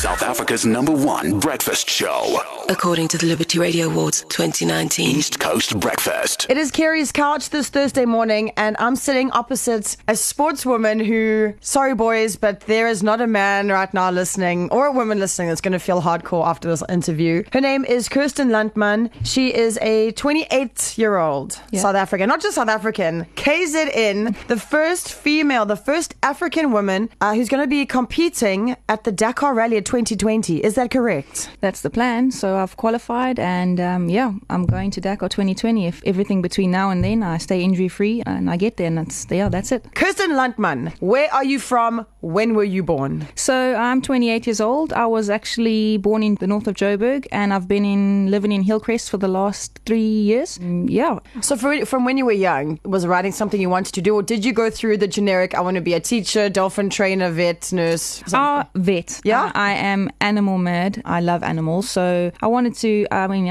South Africa's #1 breakfast show. According to the Liberty Radio Awards 2019. East Coast Breakfast. It is Carrie's couch this Thursday morning, and I'm sitting opposite a sportswoman who, sorry boys, but there is not a man right now listening, or a woman listening, that's going to feel hardcore after this interview. Her name is Kirsten Landman. She is a 28-year-old South African, not just South African, KZN, the first female, the first African woman who's going to be competing at the Dakar Rally of 2020. Is that correct? That's the plan. So I've qualified and I'm going to Dakar 2020. If everything between now and then I stay injury free and I get there, and that's it. Kirsten Landman, where are you from? When were you born? So I'm 28 years old. I was actually born in the north of Joburg, and I've been living in Hillcrest for the last 3 years. So from when you were young, was writing something you wanted to do, or did you go through the generic, I want to be a teacher, dolphin trainer, vet, nurse? Vet. Yeah? I am animal mad. I love animals. So I wanted to,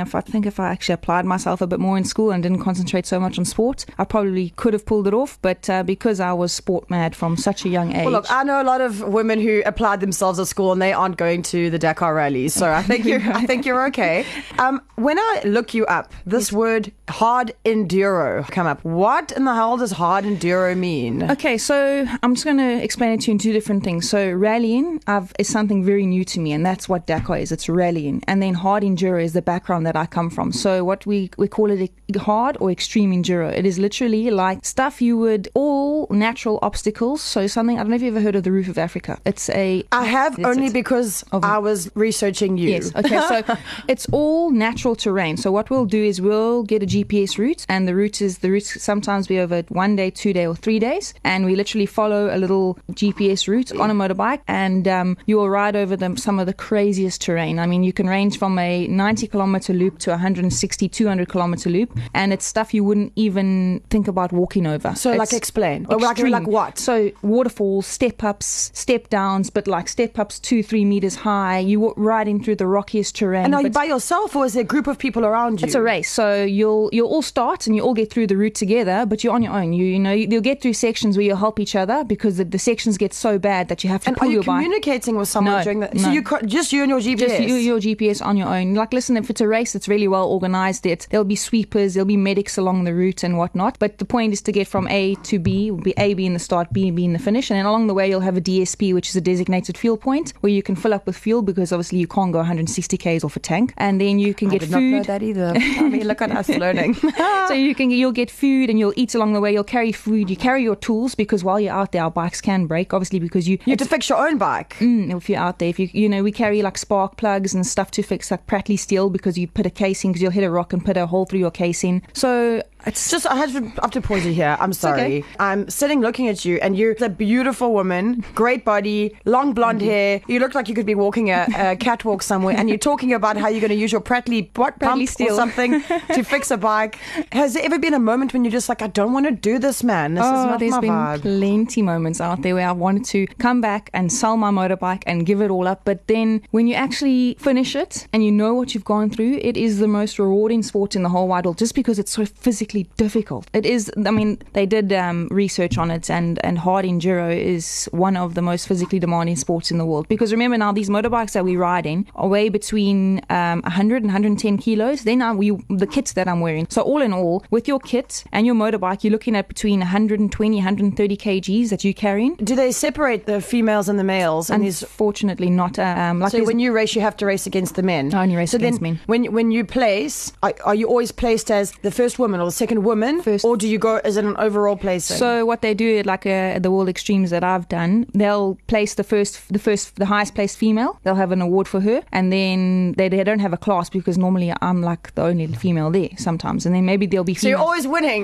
if I actually applied myself a bit more in school and didn't concentrate so much on sport, I probably could have pulled it off. But because I was sport mad from such a young age. Well, look, I know a lot of women who applied themselves at school and they aren't going to the Dakar rallies. So I think you're okay. When I look you up, this word hard enduro come up. What in the hell does hard enduro mean? Okay, so I'm just going to explain it to you in two different things. So rallying is something very new to me, and that's what Dakar is. It's rallying. And then hard enduro is the background that I come from. So what we call it hard or extreme enduro. It is literally like stuff all natural obstacles. So something, I don't know if you've ever heard of the Roof of Africa. I have only because I was researching you. Yes, okay, so it's all natural terrain. So what we'll do is we'll get a GPS route, and the route sometimes be over 1 day, 2 day or 3 days, and we literally follow a little GPS route on a motorbike, and you will ride over some of the craziest terrain. I mean, you can range from a 90-kilometer loop to 160, 200-kilometer loop, and it's stuff you wouldn't even think about walking over. So explain. Like what? So waterfalls, step-ups, step-downs, but like step-ups 2-3 meters high. You're riding through the rockiest terrain. And are you by yourself, or is there a group of people around you? It's a race. So you'll all start and you all get through the route together, but you're on your own. You'll get through sections where you'll help each other because the sections get so bad that you have to pull your bike. And are you communicating with someone during that? So just you and your GPS? Just your GPS on your own. Like, listen, if it's a race, it's really well organized. There'll be sweepers, there'll be medics along the route and whatnot. But the point is to get from A to B, will be A being the start, B being the finish. And then along the way, you'll have a DSP, which is a designated fuel point, where you can fill up with fuel because obviously you can't go 160 Ks off a tank. And then you can get food. I did not know that either. I mean, look at us learning. So you'll get food and you'll eat along the way. You'll carry food. You carry your tools because while you're out there, our bikes can break, obviously, because you have to fix your own bike. If you're out there, we carry like spark plugs and stuff to fix like Prattley steel because you put a casing, because you'll hit a rock and put a hole through your casing. So it's just, I have to pause you here. I'm sorry. Okay. I'm sitting looking at you, and you're a beautiful woman, great body, long blonde hair. You look like you could be walking a catwalk somewhere, and you're talking about how you're going to use your Prattley pump steel or something to fix a bike. Has there ever been a moment when you're just like, I don't want to do this, man? This is not there's my been vibe. Plenty moments out there where I wanted to come back and sell my motorbike and give it all up. But then when you actually finish it and you know what you've gone through, it is the most rewarding sport in the whole wide world, just because it's so physically difficult. It is, I mean, they did research on it, and hard enduro is one of the most physically demanding sports in the world. Because remember now, these motorbikes that we ride in are weigh between 100 and 110 kilos. Then the kits that I'm wearing. So all in all, with your kit and your motorbike, you're looking at between 120, 130 kgs that you're carrying. Do they separate the females and the males? Unfortunately not. So when you race, you have to race against the men? I only race against men. When you place, are you always placed as the first woman or the second woman? Or do you go as an overall placing? So what they do, like the World Extremes that I've done, they'll place the highest placed female. They'll have an award for her, and then they don't have a class because normally I'm like the only female there sometimes, and then maybe there'll be females. So you're always winning.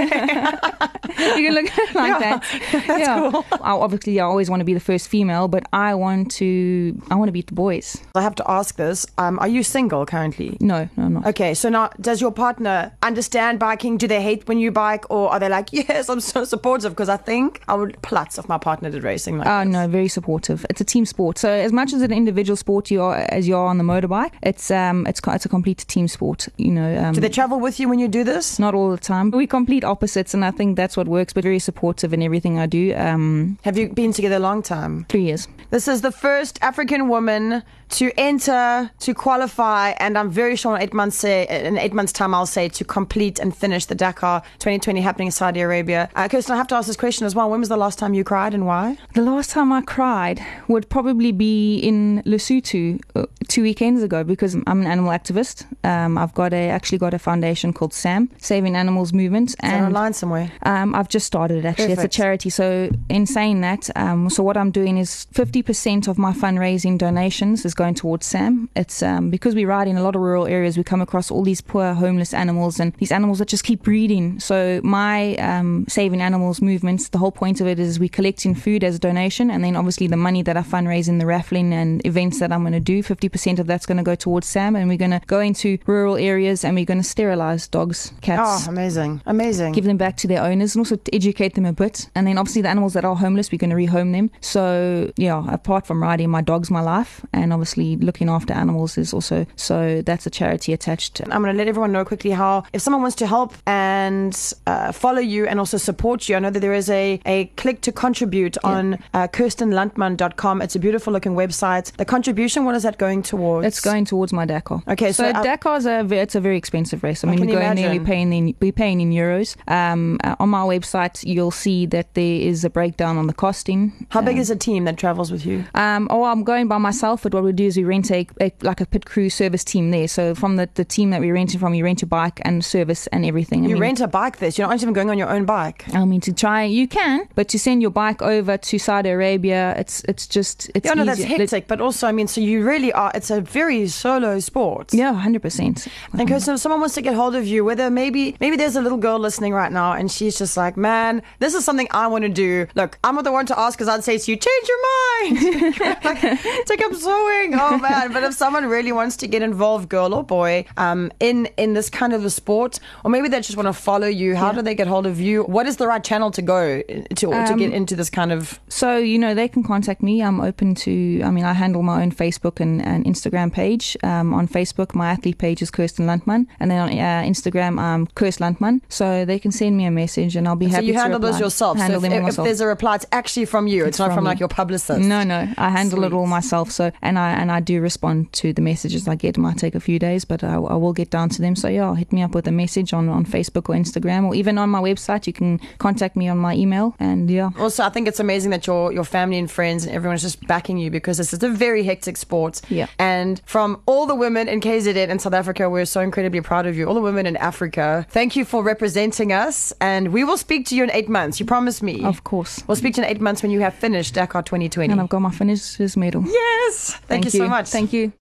You can look at it like that. That's cool. Obviously, I always want to be the first female, but I want to beat the boys. I have to ask this. Are you single currently? No, I'm not. Okay, so now, does your partner understand biking? Do they hate when you bike, or are they like, yes, I'm so supportive? Because I think I would plutz if my partner did racing like this. No, very supportive. It's a team sport. So as much as an individual sport you are on the motorbike, it's a complete team sport. Do they travel with you when you do this? Not all the time. We're complete opposites, and I think that's what works, but very supportive in everything I do. Have you been together a long time? 3 years. This is the first African woman to enter, to qualify, and I'm very sure in 8 months' time I'll say to complete and finish the Dakar 2020 happening in Saudi Arabia. Kirsten, I have to ask this question as well. When was the last time you cried and why? The last time I cried would probably be in Lesotho 2 weekends ago, because I'm an animal activist. I've actually got a foundation called SAM, Saving Animals Movement. Is that online somewhere? I've just started it actually. Perfect. It's a charity. So in saying that, so what I'm doing is 50% of my fundraising donations is going towards SAM. It's because we ride in a lot of rural areas, we come across all these poor homeless animals and these animals that just keep breeding. So my Saving Animals Movement, the whole point of it is we collecting food as a donation, and then obviously the money that I fundraise in the raffling and events that I'm going to do, 50% of that's going to go towards SAM, and we're going to go into rural areas and we're going to sterilize dogs, cats. Oh, amazing. Amazing. Give them back to their owners and also to educate them a bit. And then obviously the animals that are homeless, we're going to rehome them. So yeah, apart from riding, my dog's my life, and obviously looking after animals is also, so that's a charity attached. I'm going to let everyone know quickly how, if someone wants to help and follow you and also support you, I know that there is a click to contribute on kirstenlandman.com. It's a beautiful looking website. The contribution, what is that going towards? It's going towards my Dakar. Okay, so Dakar's it's a very expensive race. I mean, we go in there, we're paying in euros. On my website, you'll see that there is a breakdown on the costing. How big is a team that travels with you? I'm going by myself, but what we do is we rent a pit crew service team there. So from the team that we're renting from, you rent your bike and service and everything. You rent a bike there, so you're not even going on your own bike. I mean, to try, you can, but to send your bike over to Saudi Arabia, it's yeah, no, easier. that's hectic, but also, I mean, so you really are, it's a very solo sport. Yeah, 100%. And Kirsten, if someone wants to get hold of you, whether maybe there's a little girl listening right now and she's just like, man, this is something I want to do. Look, I'm not the one to ask, because I'd say to you, change your mind. Like, take up sewing. Oh man. But if someone really wants to get involved, girl or boy, in this kind of a sport, or maybe they just want to follow you, how do they get hold of you? What is the right channel to go to get into this kind of? So, they can contact me. I'm open to, I handle my own Facebook and Instagram page. On Facebook, my athlete page is Kirsten Landman, and then on Instagram, I'm Kirst Landman. So they can send me a message and I'll be happy to reply. So you handle those yourself? Handle so them if myself. There's a reply, it's actually from you. It's not from like your publicist. No, I handle it all myself. So and I do respond to the messages I get. It might take a few days, but I will get down to them. So yeah, hit me up with a message on Facebook or Instagram, or even on my website. You can contact me on my email. And yeah. Also, I think it's amazing that your family and friends and everyone's just backing you, because this is a very hectic sport. Yeah. And from all the women in KZN and South Africa, we're so incredibly proud of you. All the women in Africa, thank you for representing us. And we will speak to you in 8 months. You promised me. Of course. We'll speak to you in 8 months when you have finished Dakar 2020. And I've got my finisher's medal. Yes. Thank you so much. Thank you.